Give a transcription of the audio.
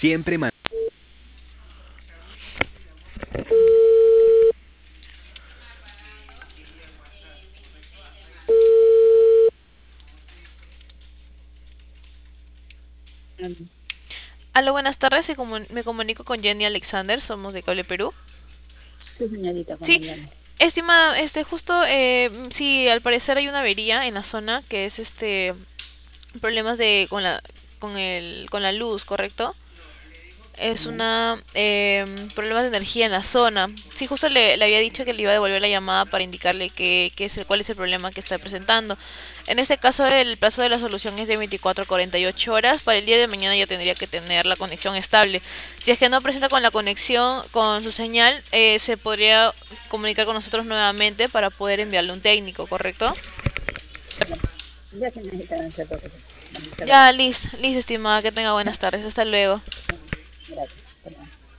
Siempre Mm, Aló, buenas tardes. Me comunico con Jenny Alexander, somos de Cable Perú. Sí, señorita, con Sí, ella habla. estimada, justo, sí, al parecer hay una avería en la zona que es problemas con la luz, ¿correcto? Es Ya. una problemas de energía en la zona. Sí, justo le había dicho que le iba a devolver la llamada para indicarle cuál es el problema que está presentando. En este caso, el plazo de la solución es de 24 a 48 horas. Para el día de mañana ya tendría que tener la conexión estable. Si es que no presenta con la conexión, con su señal, se podría comunicar con nosotros nuevamente para poder enviarle un técnico, ¿correcto? Ya, ya, señorita, no se preocupe. Ya, muchas Ya, gracias. Liz, estimada, que tenga buenas tardes. Hasta luego. Bueno, gracias. Hasta luego.